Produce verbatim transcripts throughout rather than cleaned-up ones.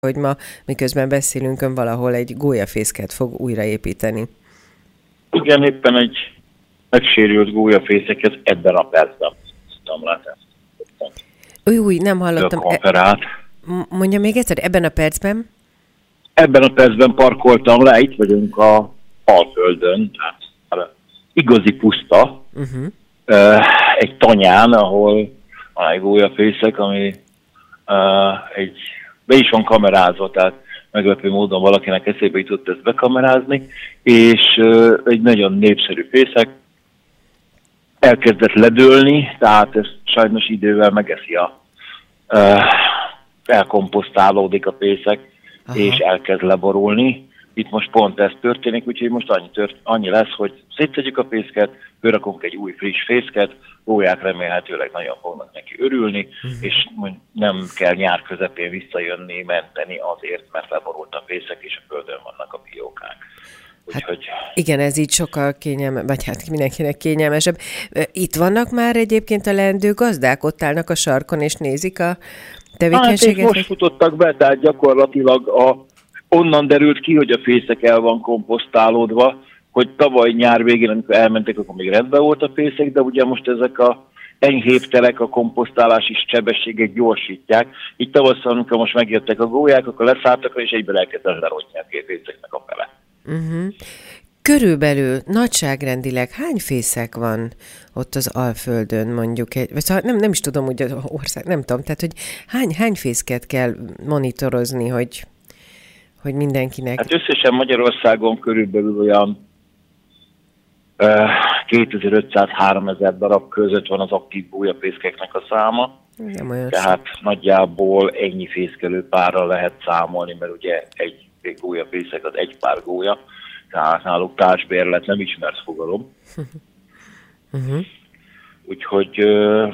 hogy ma, miközben beszélünk, ön valahol egy gólyafészket fog újraépíteni. Igen, éppen egy megsérült gólyafészeket ebben a percben tudtam látni. Új, új, nem hallottam. E- mondja még egyszer, ebben a percben? Ebben a percben parkoltam le, itt vagyunk a Alföldön, tehát igazi puszta, uh-huh. egy tanyán, ahol van egy gólyafészek, ami uh, egy, be is van kamerázva, tehát meglepő módon valakinek eszébe jutott ezt bekamerázni, és uh, egy nagyon népszerű fészek elkezdett ledőlni, tehát ez sajnos idővel megeszi a uh, elkomposztálódik a fészek, aha. és elkezd leborulni. Itt most pont ez történik, úgyhogy most annyi, tört, annyi lesz, hogy szétszedjük a fészket, fölrakunk egy új friss fészket, gólyák remélhetőleg nagyon fognak neki örülni, uh-huh. és nem kell nyár közepén visszajönni, menteni azért, mert leborult a fészek, és a földön vannak a fiókák. Úgyhogy... Hát igen, ez így sokkal kényelmesebb, vagy hát mindenkinek kényelmesebb. Itt vannak már egyébként a leendő gazdák, ott állnak a sarkon, és nézik a tevékenységet? Hát most futottak be, tehát gyakorlatilag a, onnan derült ki, hogy a fészek el van komposztálódva, hogy tavaly nyár végén, amikor elmentek, akkor még rendben volt a fészek, de ugye most ezek a enyhébb telek, a komposztálási sebességek gyorsítják. Így tavasszal, amikor most megjöttek a gólyák, akkor leszálltak, és egyben elkezdett lerogyni a két fészeknek a fele. Uh-huh. Körülbelül nagyságrendileg hány fészek van ott az Alföldön, mondjuk? Egy, vagy szóval nem, nem is tudom, hogy az ország, nem tudom, tehát hogy hány, hány fészket kell monitorozni, hogy, hogy mindenkinek... Hát összesen Magyarországon körülbelül olyan uh, kétezer-ötszáz-háromezer darab között van az aktív gólyafészkeknek a száma. Nem olyan tehát sok. Nagyjából ennyi fészkelő párral lehet számolni, mert ugye egy gólyafészek az egy pár gólya, tehát náluk társbérlet nem ismert fogalom. Uh-huh. Úgyhogy... Uh,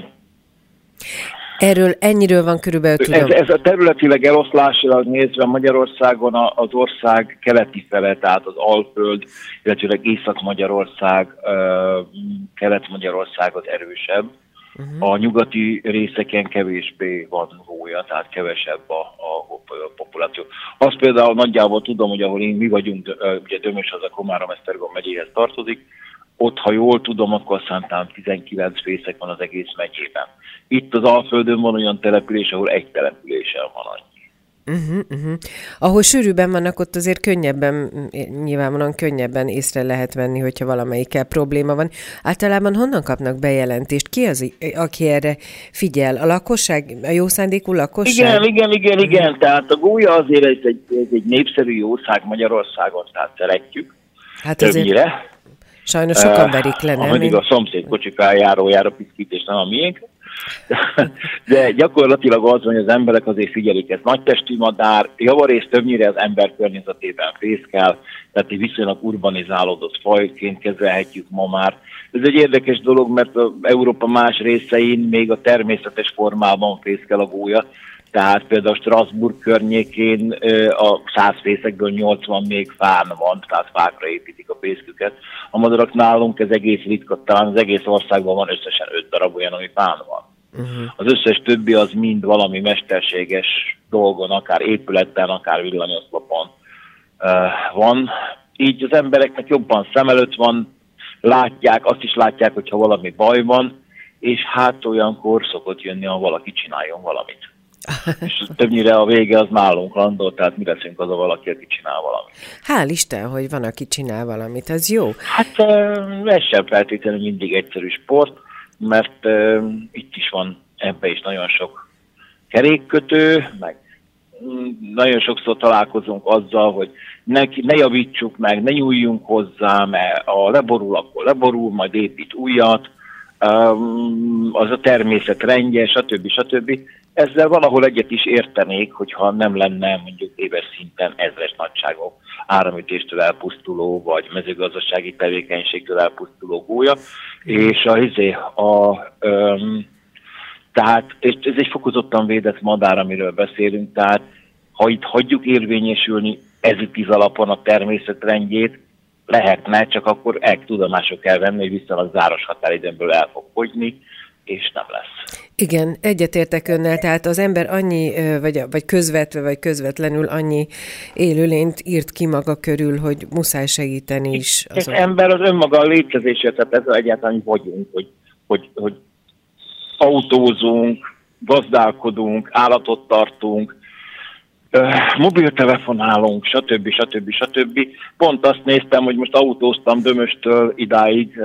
Erről ennyiről van körülbelül tudom. Ez, ez a területileg eloszlásilag nézve Magyarországon az ország keleti fele, tehát az Alföld, illetőleg Észak-Magyarország, uh, Kelet-Magyarország az erősebb. Uh-huh. A nyugati részeken kevésbé van gólya, tehát kevesebb a, a, a populáció. Azt például nagyjából tudom, hogy ahol én, mi vagyunk, ugye Dömös az a Komárom-Esztergom megyéhez tartozik, ott, ha jól tudom, akkor aztán tizenkilenc fészek van az egész megyében. Itt az Alföldön van olyan település, ahol egy településen van annyi. Uh-huh, uh-huh. Ahol sűrűben vannak, ott azért könnyebben, nyilvánvalóan könnyebben észre lehet venni, hogyha valamelyikkel probléma van. Általában honnan kapnak bejelentést? Ki az, aki erre figyel? A lakosság? A jó szándékú lakosság? Igen, igen, igen, igen. Uh-huh. Tehát a gólya azért egy, egy, egy népszerű jószág Magyarországon, tehát szeretjük. Hát azért sajnos sokan verik le, nem? Ameddig a szomszéd kocsik eljárójára piszkít, és nem a miénk. De gyakorlatilag az, hogy az emberek azért figyelik, ez nagytestű madár, javarészt többnyire az ember környezetében fészkel, tehát egy viszonylag urbanizálódott fajként kezelhetjük ma már. Ez egy érdekes dolog, mert az Európa más részein még a természetes formában fészkel a gólya, tehát például Strasbourg környékén a száz fészekből nyolcvan még fán van, tehát fákra építik a fészküket. A madarak nálunk ez egész ritka, talán az egész országban van összesen öt darab olyan, ami fán van. Uh-huh. Az összes többi az mind valami mesterséges dolgon, akár épületen, akár villanyoszlopon uh, van. Így az embereknek jobban szem előtt van, látják, azt is látják, hogyha valami baj van, és hát olyankor szokott jönni, ha valaki csináljon valamit. És többnyire a vége az nálunk landol, tehát mi leszünk az a valaki, aki csinál valamit. Hál' Isten, hogy van, aki csinál valamit, ez jó. Hát ez sem feltétlenül mindig egyszerű sport, mert uh, itt is van ebbe is nagyon sok kerékkötő, meg nagyon sokszor találkozunk azzal, hogy ne, ne javítsuk meg, ne nyúljunk hozzá, mert ha leborul, akkor leborul, majd épít újat, um, az a természet rendje, stb. stb. Ezzel valahol egyet is értenék, hogyha nem lenne mondjuk éves szinten ezres nagyságok áramütéstől elpusztuló, vagy mezőgazdasági tevékenységtől elpusztuló gólya, és a, a, a um, tehát ez egy fokozottan védett madár, amiről beszélünk, tehát ha itt hagyjuk érvényesülni ezütíz alapon a természet rendjét, lehetne, csak akkor el tudomások kell venni, hogy viszonylag záros határidőből el fog fogyni, és nem lesz. Igen, egyetértek önnel, tehát az ember annyi, vagy, vagy közvetve, vagy közvetlenül annyi élőlényt írt ki maga körül, hogy muszáj segíteni is. Az ember az önmaga a létezését, tehát ez egyáltalán vagyunk, hogy, hogy, hogy autózunk, gazdálkodunk, állatot tartunk, mobiltelefonálunk, stb. stb. stb. Pont azt néztem, hogy most autóztam Dömöstől idáig.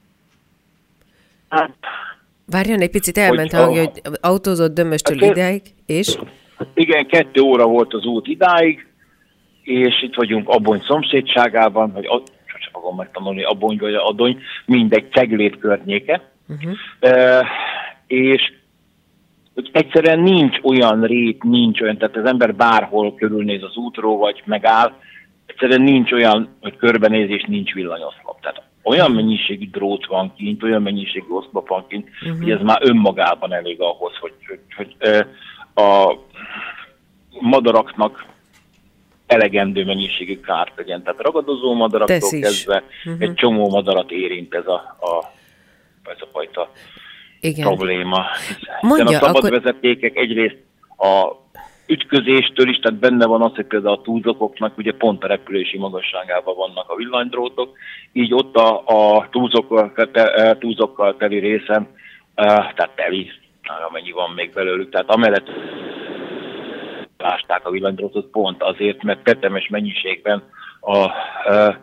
Hát, várjon, egy picit elment hogy, hangja, hogy autózott Dömöstől hát, idáig, és? Igen, kettő óra volt az út idáig, és itt vagyunk Abony szomszédságában, vagy sosem fogom megtanulni, Abony vagy Adony, mindegy, Ceglét környéke. Uh-huh. E, és hogy egyszerűen nincs olyan rét, nincs olyan, tehát az ember bárhol körülnéz az útról, vagy megáll, egyszerűen nincs olyan, hogy körbenézés, nincs villanyoszlop. Tehát olyan mennyiségű drót van kint, olyan mennyiségű oszlop van kint, uh-huh. hogy ez már önmagában elég ahhoz, hogy, hogy, hogy a madaraknak elegendő mennyiségű kárt legyen. Tehát ragadozó madaraktól kezdve uh-huh. egy csomó madarat érint ez a, a, ez a fajta igen. probléma. Mondja, hiszen a szabad akkor... vezetékek egyrészt a ütközéstől is, tehát benne van az, hogy például a túlzokoknak ugye pont a repülési magasságában vannak a villanydrótok, így ott a, a túlzokkal, te, túlzokkal teli részen, tehát teli, amennyi van még belőlük, tehát amellett lásták a villanydrótot pont azért, mert tetemes mennyiségben a... a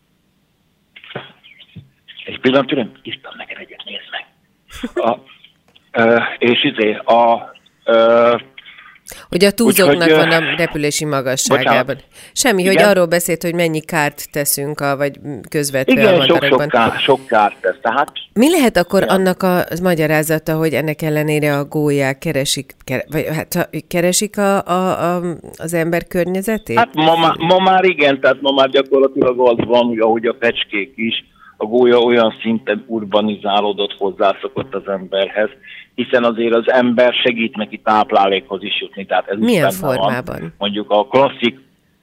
egy pillanat, tudom, írtam neked egyet, nézd meg. A, a, és izé, a... a hogy a túlzóknak van a repülési magasságában. Bocsánat. Semmi, igen? Hogy arról beszélt, hogy mennyi kárt teszünk, a, vagy közvetve igen, a madarakban. Igen, sok, kár, sok kárt tesz. Tehát, mi lehet akkor igen. annak a magyarázata, hogy ennek ellenére a gólyák keresik, vagy, hát, keresik a, a, a, az ember környezetét? Hát ma, ma, ma már igen, tehát ma már gyakorlatilag az van, hogy ahogy a fecskék is, a gólya olyan szinten urbanizálódott, hozzászokott az emberhez, hiszen azért az ember segít neki táplálékhoz is jutni. Tehát ez milyen formában? Van. Mondjuk a klasszik,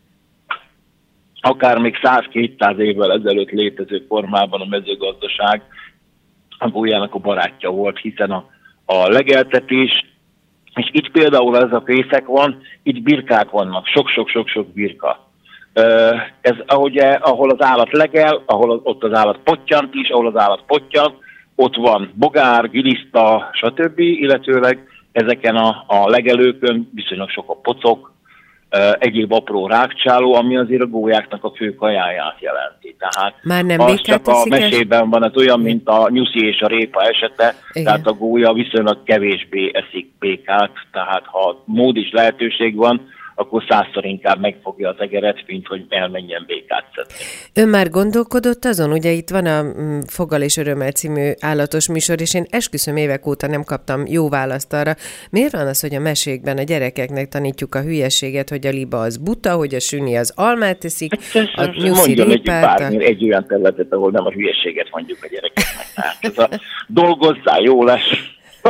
akár még száz-kétszáz évvel ezelőtt létező formában a mezőgazdaság a gólyának a barátja volt, hiszen a, a legeltetés, és itt például ez a fészek van, itt birkák vannak, sok-sok-sok-sok birka. Ez ahogy, ahol az állat legel, ahol ott az állat pottyant is, ahol az állat pottyant, ott van bogár, giliszta, stb., illetőleg ezeken a, a legelőkön viszonylag sok a pocok, egyéb apró rákcsáló, ami azért a gólyáknak a fő kajáját jelenti. Tehát már nem az csak a mesében van, ez olyan, mint a nyuszi és a répa esete, igen. Tehát a gólya viszonylag kevésbé eszik békát, tehát ha mód is lehetőség van, akkor százszor inkább megfogja az egeret, mint hogy elmenjen békát szedni. Ön már gondolkodott azon? Ugye itt van a Foggal és Örömmel című állatos műsor, és én esküszöm évek óta nem kaptam jó választ arra. Miért van az, hogy a mesékben a gyerekeknek tanítjuk a hülyeséget, hogy a liba az buta, hogy a sünni az almát teszik, a nyuszi répát... Mondjon egy, egy olyan területet, ahol nem a hülyeséget mondjuk a gyerekeknek. Hát ez a dolgozzál, jó lesz.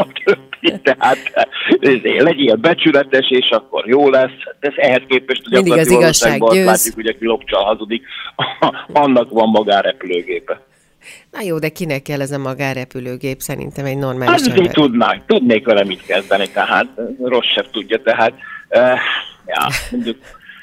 Tehát legyél becsületes, és akkor jó lesz. Ez ehhez képest, hogy mindig az igazság győz. Látjuk, hogy aki lopcsal hazudik, annak van magánrepülőgépe. Na jó, de kinek kell ez a magánrepülőgép? Szerintem egy normális hát, ember. Tudnánk, tudnék vele mit kezdeni, tehát rossz sem tudja, tehát uh, ja, mondjuk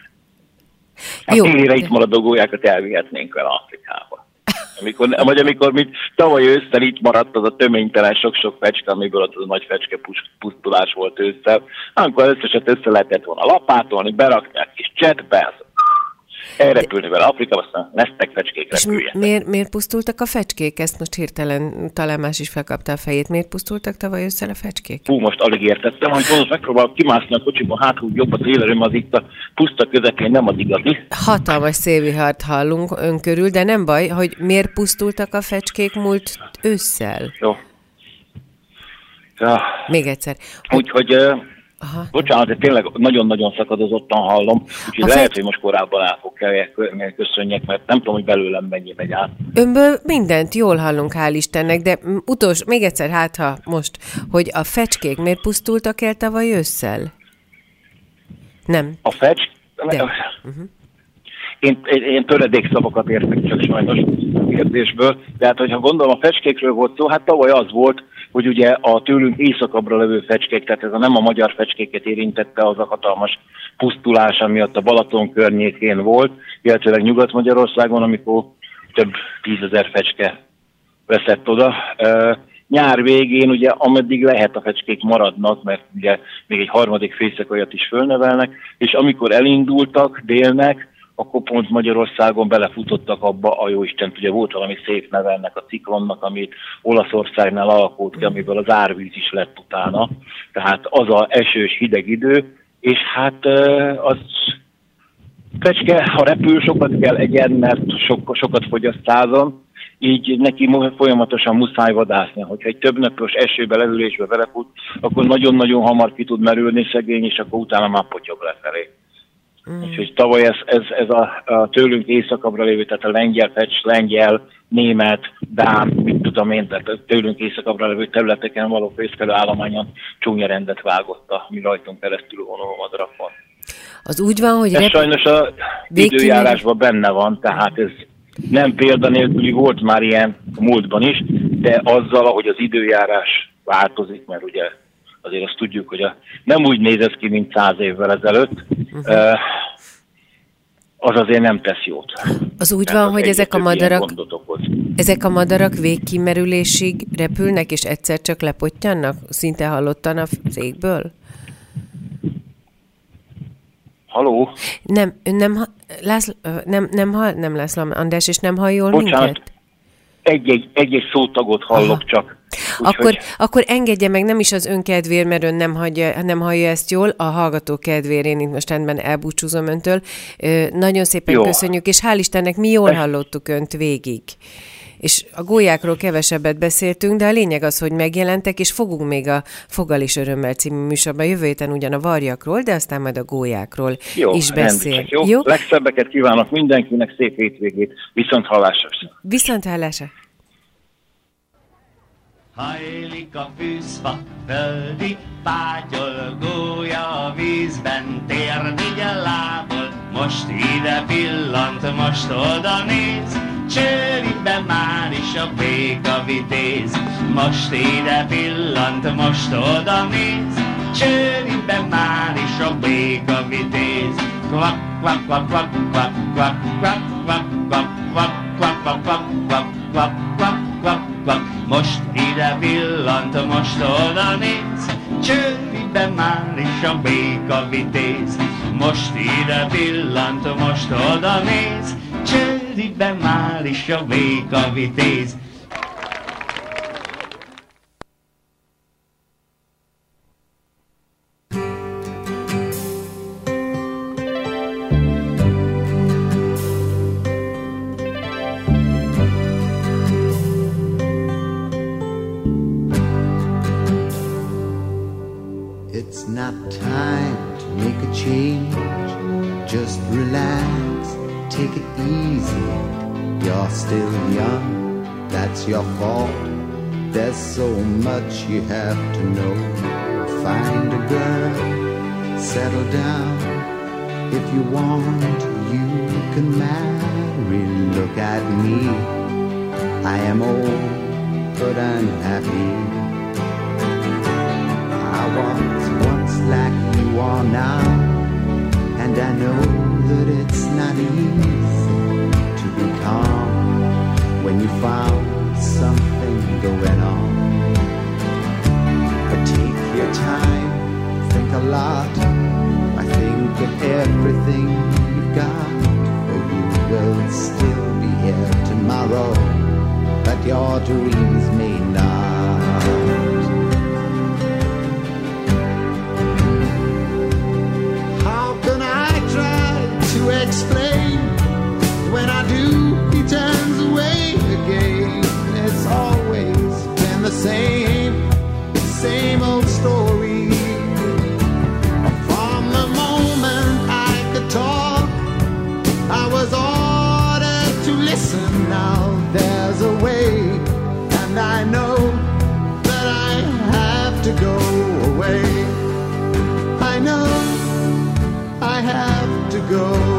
a télire itt maradó gólyákat elvihetnénk vele Afrikába. Amikor, vagy amikor mint tavaly ősszel itt maradt az a töménytelen sok-sok fecske, amiből az a nagy fecske pusztulás volt ősszel, akkor összeset össze lehetett volna lapátolni, berakni a kis csetbe, elrepülni vele Afrikába, aztán lesztek fecskék repüljenek. Miért, miért pusztultak a fecskék? Ezt most hirtelen talán más is felkapta a fejét. Miért pusztultak tavaly ősszel a fecskék? Hú, most alig értettem, hogy most megpróbálok kimászni a kocsiban, hát úgy jobb az élerőm, az itt a puszta közepén nem az igazi. Hatalmas szélvihart hallunk ön körül, de nem baj, hogy miért pusztultak a fecskék múlt ősszel? Jó. Ja. Még egyszer. Úgyhogy... Aha. Bocsánat, de tényleg nagyon-nagyon szakadozottan hallom, úgyhogy a lehet, fegy... hogy most korábban el fog köszönjek, mert nem tudom, hogy belőlem mennyi megy át. Önből mindent jól hallunk, hál' Istennek, de utolsó, még egyszer, hát ha most, hogy a fecskék miért pusztultak el tavaly ősszel? Nem. A fecs... De. Uh-huh. Én, én töredékszavakat értek csak sajnos kérdésből, tehát hogyha gondolom a fecskékről volt szó, hát tavaly az volt, hogy ugye a tőlünk északabbra levő fecskék, tehát ez a nem a magyar fecskéket érintette az a hatalmas pusztulás, amiatt a Balaton környékén volt, illetve Nyugat-Magyarországon, amikor több tízezer fecske veszett oda. Nyár végén ugye ameddig lehet a fecskék maradnak, mert ugye még egy harmadik fészekolyat is fölnevelnek, és amikor elindultak délnek, akkor pont Magyarországon belefutottak abba, a jóisten, ugye volt valami szép neve ennek a ciklonnak, amit Olaszországnál alakult ki, amiből az árvíz is lett utána. Tehát az a esős hideg idő, és hát az fecske, ha repül, sokat kell egyen, mert so, sokat fogyaszt százon, így neki folyamatosan muszáj vadászni. Hogyha egy több napos esőbe, levülésbe belefut, akkor nagyon-nagyon hamar ki tud merülni szegény, és akkor utána már potyog lefelé. Mm. Úgyhogy tavaly ez, ez, ez a, a tőlünk északabbra lévő, tehát a lengyel fecs, lengyel, német, dán, mit tudom én, tehát tőlünk északabbra lévő területeken való fészkelő állományon csúnya rendet vágott a mi rajtunk keresztül vonuló madarakon. Az úgy van, hogy... Ez rep... sajnos a időjárásban benne van, tehát ez nem példanélküli, volt már ilyen a múltban is, de azzal, ahogy az időjárás változik, mert ugye azért azt tudjuk, hogy a, nem úgy néz ez ki, mint száz évvel ezelőtt, uh-huh. az azért nem tesz jót. Az úgy van, hogy ezek a madarak, ezek a madarak végkimerülésig repülnek, és egyszer csak lepottyannak? Szinte hallottan az égből? Haló? Nem, nem, László, nem, nem, hall, nem László, András, és nem hall jól Bocsánat, minket? Egy-egy, egy-egy szótagot hallok Aha. csak. Úgy, akkor, hogy... akkor engedje meg, nem is az ön kedvéért, mert ön nem, hagyja, nem hallja ezt jól, a hallgató kedvéért én itt most rendben elbúcsúzom öntől. Ö, nagyon szépen Jó. köszönjük, és hál' Istennek mi jól hallottuk önt végig. És a gólyákról kevesebbet beszéltünk, de a lényeg az, hogy megjelentek, és fogunk még a Foggal és Örömmel című műsorban jövő héten ugyan a varjakról, de aztán majd a gólyákról jó, is beszél. Jó, jó? Legszebbeket kívánok mindenkinek, szép hétvégét, viszont hallásra. Viszont hallásra. Hajlik a fűszfa, földi, pátyol, gólya a vízben, térdigyen lábol, most ide pillant, most oda néz, csőribe már is a béka vitéz, most ide pillant, most oda néz, csőribe már is a béka vitéz. Kvak, kvak, kvak, kvak, kvak, kvak, kvak, kvak, kvak, kvak, kvak, kvak, kvak, kvak, kvak, kvak, kvak, kvak. Most ide pillant, most oda néz, csőribe már is a béka vitéz. Most ide pillant, most oda néz, csőribe már is a béka vitéz. It's not time to make a change. Just relax, take it easy. You're still young, that's your fault. There's so much you have to know. Find a girl, settle down. If you want, you can marry. Look at me, I am old, but I'm happy. I was once like you are now, and I know that it's not easy to be calm when you found something going on. But take your time, think a lot. I think of everything you've got, for you will still be here tomorrow, but your dreams may not. To explain, when I do, he turns away again. It's always been the same, same old story. From the moment I could talk, I was ordered to listen. Now there's a way, and I know that I have to go away. I know I have to go.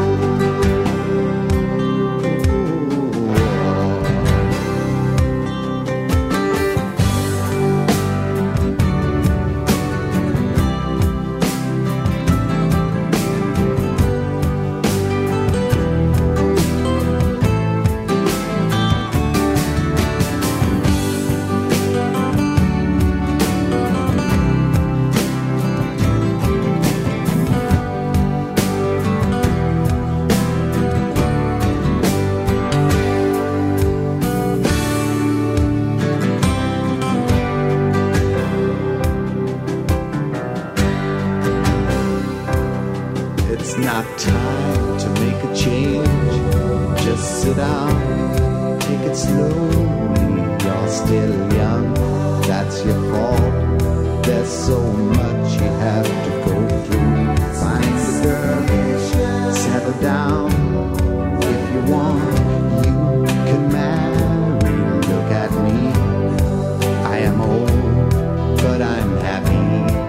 time to make a change. Just sit down, take it slowly. You're still young, that's your fault. There's so much you have to go through. Find a girl, settle down. If you want, you can marry. Look at me, I am old, but I'm happy.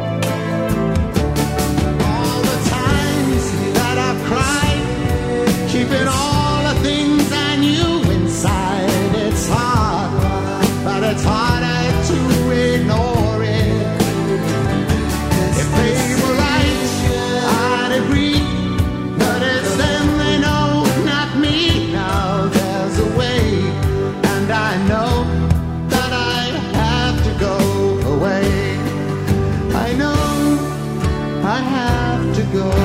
All the times that I've cried, keeping all the things I knew inside. It's hard, but it's harder to ignore it. If they were right, I'd agree, but it's them they know, not me. Now there's a way, and I know that I have to go away. I know I have to go.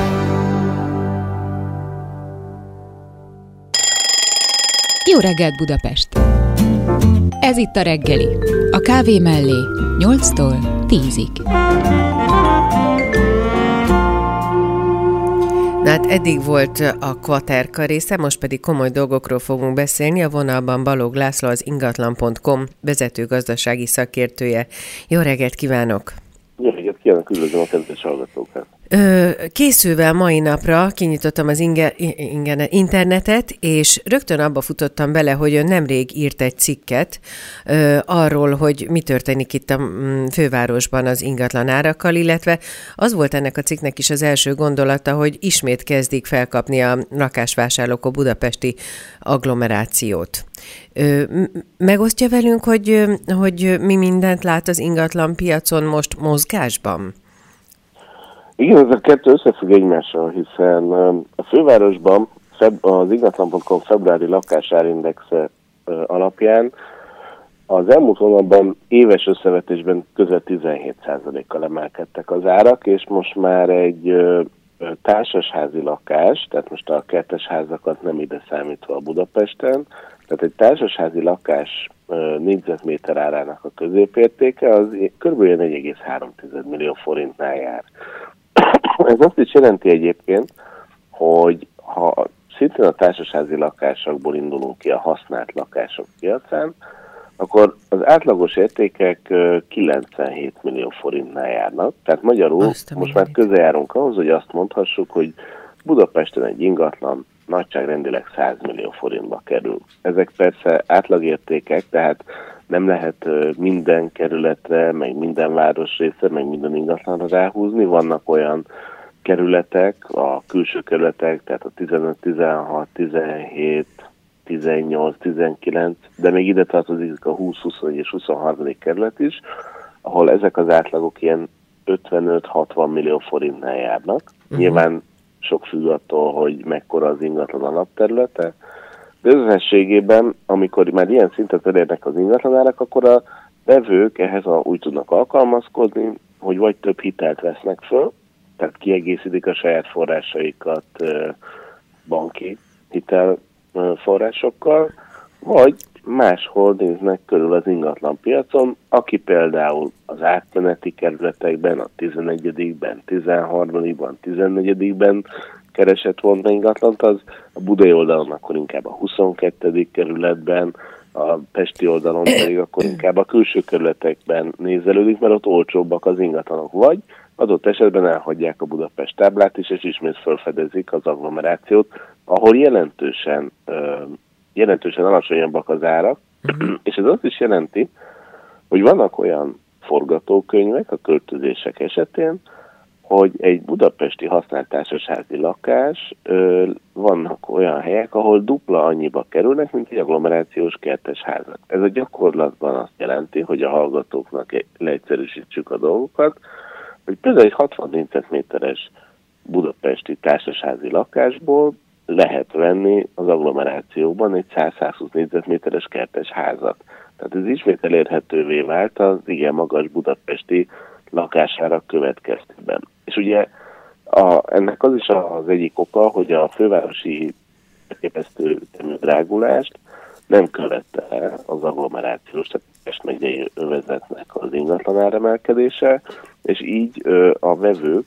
Jó reggelt, Budapest! Ez itt a reggeli. A kávé mellé nyolctól tízig. Na hát eddig volt a Kvaterka része, most pedig komoly dolgokról fogunk beszélni. A vonalban Balogh László, az ingatlan pont com vezető gazdasági szakértője. Jó reggelt kívánok! Jó reggelt kívánok, üdvözlöm a kedves hallgatókat! Készülve mai napra kinyitottam az inge, inge, internetet, és rögtön abba futottam bele, hogy ön nemrég írt egy cikket ö, arról, hogy mi történik itt a fővárosban az ingatlanárakkal, illetve az volt ennek a cikknek is az első gondolata, hogy ismét kezdik felkapni a lakásvásárlók a budapesti agglomerációt. Ö, megosztja velünk, hogy, hogy mi mindent lát az ingatlan piacon most mozgásban? Igen, ez a kettő összefügg egymással, hiszen a fővárosban az ingatlan pont com februári lakásárindexe alapján az elmúlt hónapban éves összevetésben közel tizenhét százalékkal emelkedtek az árak, és most már egy társasházi lakás, tehát most a kertes házakat nem ide számítva a Budapesten, tehát egy társasházi lakás négyzetméter árának a középértéke az kb. négy egész három millió forintnál jár. Ez azt is jelenti egyébként, hogy ha szintén a társasházi lakásokból indulunk ki a használt lakások piacán, akkor az átlagos értékek kilencvenhét millió forintnál járnak. Tehát magyarul azt most már közel járunk ahhoz, hogy azt mondhassuk, hogy Budapesten egy ingatlan nagyságrendileg száz millió forintba kerül. Ezek persze átlagértékek, tehát nem lehet minden kerületre, meg minden városrészre, meg minden ingatlanra ráhúzni. Vannak olyan kerületek, a külső kerületek, tehát a tizenöt, tizenhat, tizenhét, tizennyolc, tizenkilenc, de még ide tartozik a húsz, huszonegy és huszonharmadik kerület is, ahol ezek az átlagok ilyen ötvenöt-hatvan millió forintnál járnak. Uh-huh. Nyilván sok függ attól, hogy mekkora az ingatlan alapterülete, de összességében, amikor már ilyen szintet elérnek az ingatlanárak, akkor a vevők ehhez a, úgy tudnak alkalmazkodni, hogy vagy több hitelt vesznek föl, tehát kiegészítik a saját forrásaikat banki hitelforrásokkal, vagy máshol néznek körül az ingatlanpiacon, aki például az átmeneti kerületekben, a tizenegyedikben, tizenharmadikban, tizennegyedikben keresett volna ingatlant, az a budai oldalon akkor inkább a huszonkettedik kerületben, a pesti oldalon pedig akkor inkább a külső kerületekben nézelődik, mert ott olcsóbbak az ingatlanok, vagy adott esetben elhagyják a Budapest táblát is, és ismét felfedezik az agglomerációt, ahol jelentősen, jelentősen alacsonyabbak az árak, uh-huh. és ez azt is jelenti, hogy vannak olyan forgatókönyvek a költözések esetén, hogy egy budapesti használt társasházi lakás, ö, vannak olyan helyek, ahol dupla annyiba kerülnek, mint egy agglomerációs kertes házak. Ez a gyakorlatban azt jelenti, hogy a hallgatóknak leegyszerűsítsük a dolgokat, hogy például egy hatvan négyzetméteres budapesti társasházi lakásból lehet venni az agglomerációban egy száz-százhúsz négyzetméteres kertes házat. Tehát ez ismét elérhetővé vált az igen magas budapesti lakásárak következtében. És ugye a, ennek az is az egyik oka, hogy a fővárosi elképesztő ütemű drágulást nem követte el az agglomerációs, tehát Pest megyei övezetnek az ingatlan áremelkedése, és így ö, a vevők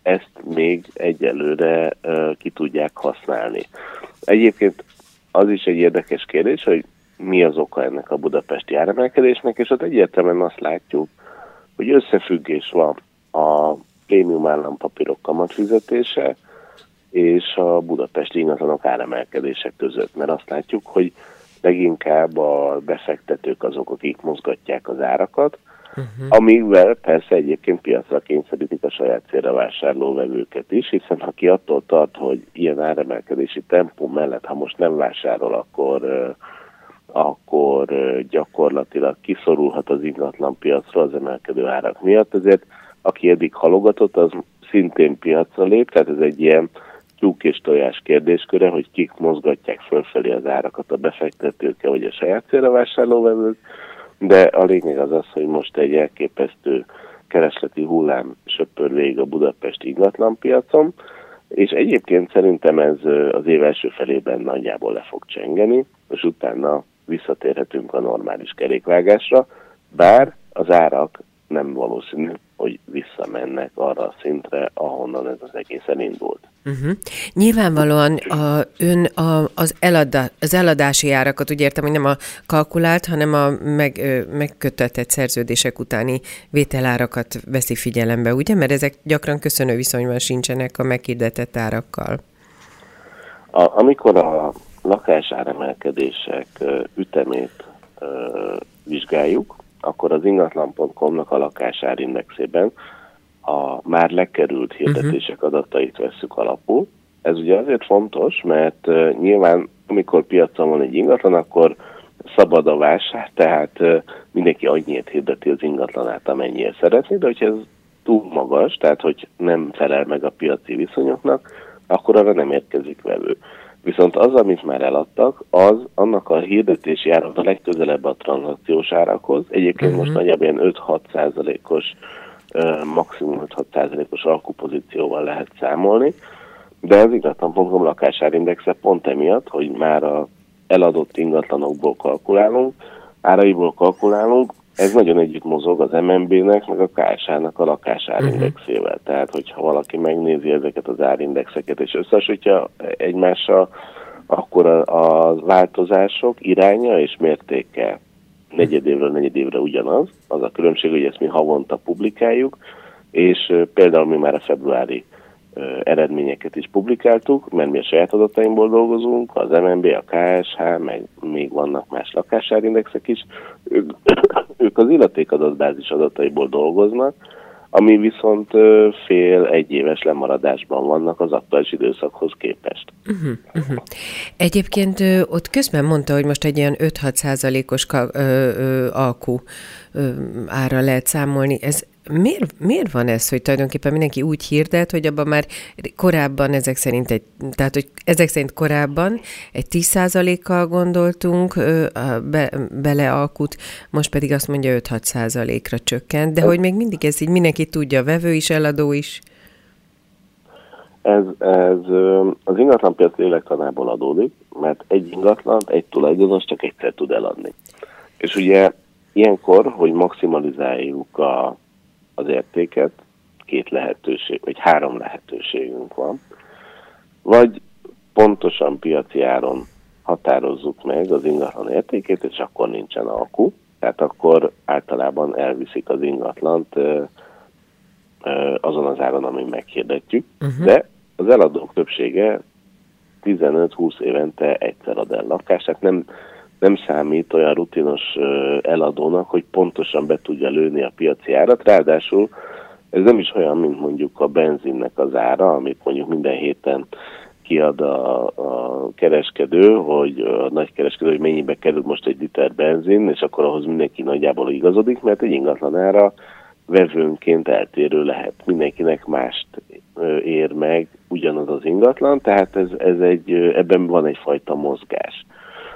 ezt még egyelőre ki tudják használni. Egyébként az is egy érdekes kérdés, hogy mi az oka ennek a budapesti áremelkedésnek, és ott egyértelműen azt látjuk, hogy összefüggés van a prémium állampapírok kamatfizetése és a budapesti ingatlanok áremelkedések között, mert azt látjuk, hogy leginkább a befektetők azok, akik mozgatják az árakat, uh-huh. amivel persze egyébként piacra kényszerítik a saját célra vásárlóvevőket is, hiszen ha ki attól tart, hogy ilyen áremelkedési tempó mellett, ha most nem vásárol, akkor, akkor gyakorlatilag kiszorulhat az ingatlan piacra az emelkedő árak miatt, ezért aki eddig halogatott, az szintén piacra lép, tehát ez egy ilyen tyúk és tojás kérdésköre, hogy kik mozgatják fölfelé az árakat, a befektetők vagy a saját célra vásárlóvevők, de a lényeg az az, hogy most egy elképesztő keresleti hullám söpör végig a budapesti ingatlanpiacon, és egyébként szerintem ez az év első felében nagyjából le fog csengeni, és utána visszatérhetünk a normális kerékvágásra, bár az árak nem valószínű, hogy visszamennek arra a szintre, ahonnan ez az egész elindult. Uh-huh. Nyilvánvalóan a, ön a, az, elada, az eladási árakat, úgy értem, hogy nem a kalkulált, hanem a meg, megköttetett szerződések utáni vételárakat veszi figyelembe, ugye? Mert ezek gyakran köszönő viszonyban sincsenek a meghirdetett árakkal. A, amikor a lakásáremelkedések ütemét ö, vizsgáljuk, akkor az ingatlan pont com-nak a lakásárindexében a már lekerült hirdetések adatait vesszük alapul. Ez ugye azért fontos, mert uh, nyilván amikor piacon van egy ingatlan, akkor szabad a vásár, tehát uh, mindenki annyit hirdeti az ingatlanát, amennyire szeretné, de hogyha ez túl magas, tehát hogy nem felel meg a piaci viszonyoknak, akkor arra nem érkezik vevő. Viszont az, amit már eladtak, az annak a hirdetési ára a legközelebb a tranzakciós árakhoz. Egyébként uh-huh. most nagyjából ilyen öt-hat százalékos, uh, maximum öt-hat százalékos alkupozícióval lehet számolni, de az ingatlan pont com lakásárindexe pont emiatt, hogy már a eladott ingatlanokból kalkulálunk, áraiból kalkulálunk, ez nagyon együtt mozog az em en bé-nek, meg a ká es á-nak a lakásárindexével. Uh-huh. Tehát, hogyha valaki megnézi ezeket az árindexeket és összehasonlítja egymással, akkor a, a változások iránya és mértéke negyedévről negyedévre ugyanaz. Az a különbség, hogy ezt mi havonta publikáljuk, és például mi már a februári eredményeket is publikáltuk, mert mi a saját adatainkból dolgozunk, az em en bé, a ká es há, meg még vannak más lakásárindexek is. Ők, ők az illetékadatbázis adataiból dolgoznak, ami viszont fél egyéves lemaradásban vannak az aktuális időszakhoz képest. Uh-huh, uh-huh. Egyébként ott közben mondta, hogy most egy ilyen öt-hat százalékos ka- ö, ö, alkú ö, ára lehet számolni. Ez Miért, miért van ez, hogy tulajdonképpen mindenki úgy hirdet, hogy abban már korábban ezek szerint, egy, tehát hogy ezek szerint korábban egy tíz százalékkal gondoltunk be, bele alkut, most pedig azt mondja öt-hat százalékra csökkent, de ez, hogy még mindig ez így mindenki tudja, vevő is, eladó is. Ez, ez az ingatlanpiac lélektanából adódik, mert egy ingatlan, egy tulajdonos csak egyszer tud eladni. És ugye ilyenkor, hogy maximalizáljuk a az értéket, két lehetőség, vagy három lehetőségünk van. Vagy pontosan piaci áron határozzuk meg az ingatlan értékét, és akkor nincsen alku, tehát akkor általában elviszik az ingatlant ö, ö, azon az áron, amin meghirdetjük, uh-huh. de az eladók többsége tizenöt-húsz évente egyszer ad el lakást, tehát nem nem számít olyan rutinos eladónak, hogy pontosan be tudja lőni a piaci árat. Ráadásul ez nem is olyan, mint mondjuk a benzinnek az ára, amit mondjuk minden héten kiad a, a kereskedő, hogy a nagy kereskedő, hogy mennyibe kerül most egy liter benzin, és akkor ahhoz mindenki nagyjából igazodik, mert egy ingatlan ára vevőnként eltérő lehet. Mindenkinek mást ér meg ugyanaz az ingatlan, tehát ez, ez egy, ebben van egyfajta mozgás.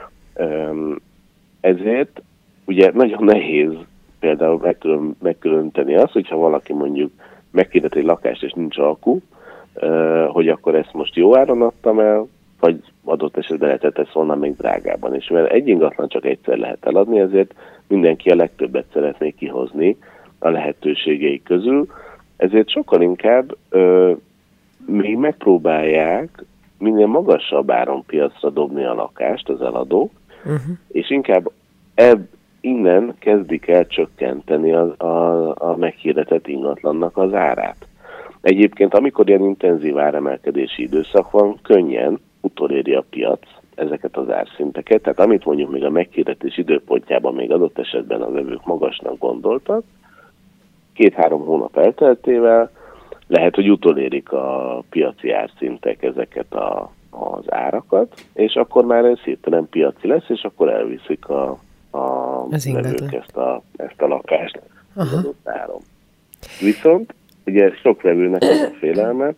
Ezért ugye nagyon nehéz például megkülön, megkülöníteni azt, hogyha valaki mondjuk megkérdet egy lakást és nincs alku, hogy akkor ezt most jó áron adtam el, vagy adott esetben lehetett ezt volna még drágában. És mert egy ingatlan csak egyszer lehet eladni, ezért mindenki a legtöbbet szeretné kihozni a lehetőségei közül, Ezért sokkal inkább ö, még megpróbálják minél magasabb áron piacra dobni a lakást az eladók, uh-huh. és inkább ebb, innen kezdik el csökkenteni a, a, a meghirdetett ingatlannak az árát. Egyébként, amikor ilyen intenzív áremelkedési időszak van, könnyen utoléri a piac ezeket az árszinteket, tehát amit mondjuk még a meghirdetés időpontjában még adott esetben a vevők magasnak gondoltak, két-három hónap elteltével lehet, hogy utolérik a piaci árszintek ezeket a, az árakat, és akkor már ez hirtelen piaci lesz, és akkor elviszik a, a vevők ezt a, ezt a lakást az adott áron. Viszont ugye sok vevőnek az a félelme,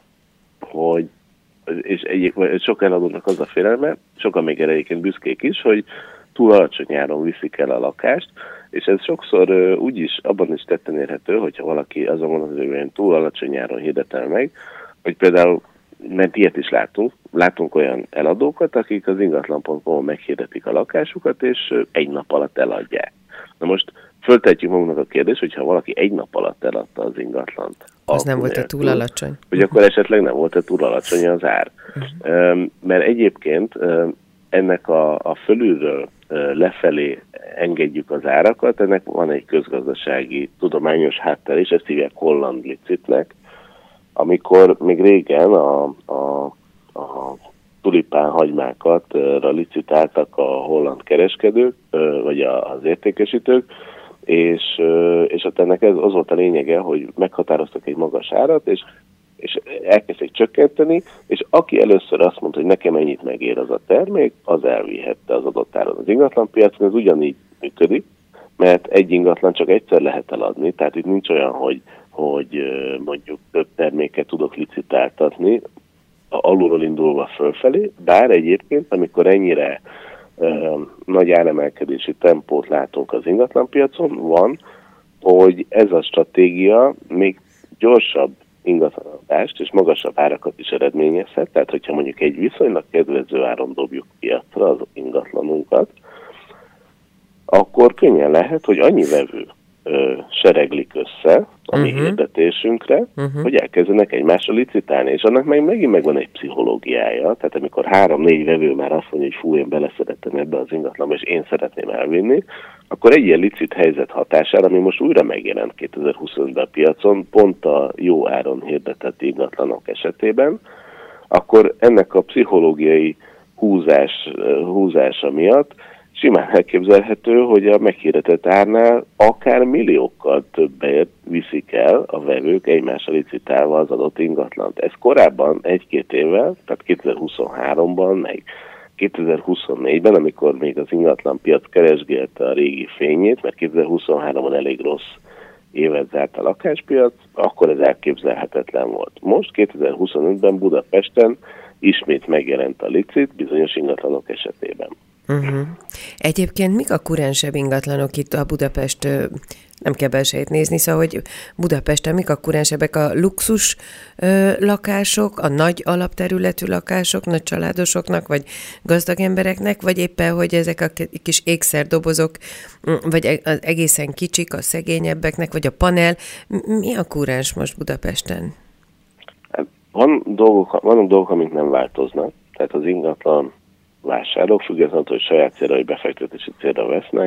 hogy és egyik, sok eladónak az a félelme, sokan még egyébként büszkék is, hogy túl alacsony áron viszik el a lakást, és ez sokszor uh, úgyis abban is tetten érhető, hogyha valaki azon van az ő, túl alacsony áron hirdetel meg, hogy például, mert ilyet is látunk, látunk olyan eladókat, akik az ingatlan pont com-on meghirdetik a lakásukat, és uh, egy nap alatt eladják. Na most föltetjük magunknak a kérdést, hogyha valaki egy nap alatt eladta az ingatlant. Az nem volt-e túl alacsony? Hogy akkor esetleg nem volt-e túl alacsony az ár. Uh-huh. Um, mert egyébként um, ennek a, a fölülről uh, lefelé engedjük az árakat, ennek van egy közgazdasági, tudományos háttér, és ezt hívják holland licitnek, amikor még régen a, a, a tulipán hagymákat uh, licitáltak a holland kereskedők, uh, vagy a, az értékesítők, és, és ott ennek ez, az volt a lényege, hogy meghatároztak egy magas árat, és, és elkezdték csökkenteni, és aki először azt mondta, hogy nekem ennyit megér az a termék, az elvihette az adott áron az ingatlanpiacon. Ez ugyanígy működik, mert egy ingatlan csak egyszer lehet eladni, tehát itt nincs olyan, hogy, hogy mondjuk több terméket tudok licitáltatni, alulról indulva fölfelé, bár egyébként, amikor ennyire Uh, nagy áremelkedési tempót látunk az ingatlanpiacon, van, hogy ez a stratégia még gyorsabb ingatlanadást és magasabb árakat is eredményezhet, tehát hogyha mondjuk egy viszonylag kedvező áron dobjuk piacra az ingatlanunkat, akkor könnyen lehet, hogy annyi vevő ö, sereglik össze a mi uh-huh. hirdetésünkre, uh-huh. hogy elkezdenek egymásra licitálni, és annak meg megint megvan egy pszichológiája, tehát amikor három-négy vevő már azt mondja, hogy fú, én beleszerettem ebbe az ingatlanba, és én szeretném elvinni, akkor egy ilyen licit helyzet hatására, ami most újra megjelent kétezer-huszonötben a piacon, pont a jó áron hirdetett ingatlanok esetében, akkor ennek a pszichológiai húzás, húzása miatt simán elképzelhető, hogy a meghirdetett árnál akár milliókkal többet viszik el a vevők egymásra licitálva az adott ingatlant. Ez korábban egy-két évvel, tehát kétezer-huszonháromban, meg kétezer-huszonnégyben, amikor még az ingatlan piac keresgélte a régi fényét, mert kétezer-huszonháromban elég rossz évet zárt a lakáspiac, akkor ez elképzelhetetlen volt. Most kétezer-huszonötben Budapesten ismét megjelent a licit bizonyos ingatlanok esetében. Uh-huh. Egyébként mik a kurensebb ingatlanok itt a Budapest, nem kell belsejét nézni, szóval, hogy Budapesten mik a kurensebbek, a luxus ö, lakások, a nagy alapterületű lakások, nagy családosoknak, vagy gazdag embereknek, vagy éppen, hogy ezek a kis ékszerdobozok, vagy az egészen kicsik, a szegényebbeknek, vagy a panel. Mi a kurens most Budapesten? Van dolgok, vannak dolgok, amik nem változnak, tehát az ingatlan vásárlók, függetlenül, hogy saját célra, vagy befektetési célra vesznek,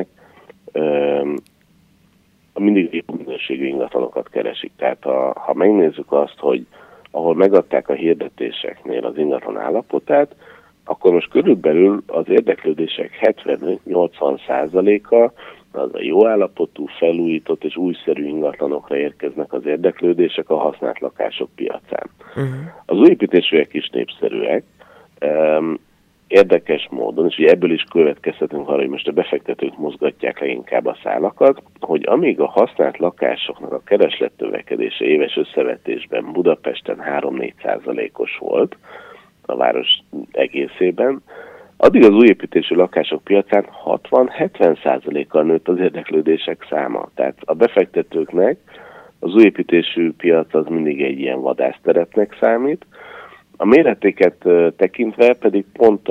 mindig minőségű ingatlanokat keresik. Tehát a, ha megnézzük azt, hogy ahol megadták a hirdetéseknél az ingatlan állapotát, akkor most körülbelül az érdeklődések hetven-nyolcvan százaléka az a jó állapotú, felújított és újszerű ingatlanokra érkeznek az érdeklődések a használt lakások piacán. Uh-huh. Az új építésűek is népszerűek, érdekes módon, és ugye ebből is következtetünk arra, hogy most a befektetők mozgatják leginkább a szálakat, hogy amíg a használt lakásoknak a kereslet növekedése éves összevetésben Budapesten három-négy százalékos volt a város egészében, addig az új építésű lakások piacán hatvan-hetven százalékkal nőtt az érdeklődések száma. Tehát a befektetőknek az új építésű piac az mindig egy ilyen vadászterepnek számít, a méretéket tekintve pedig pont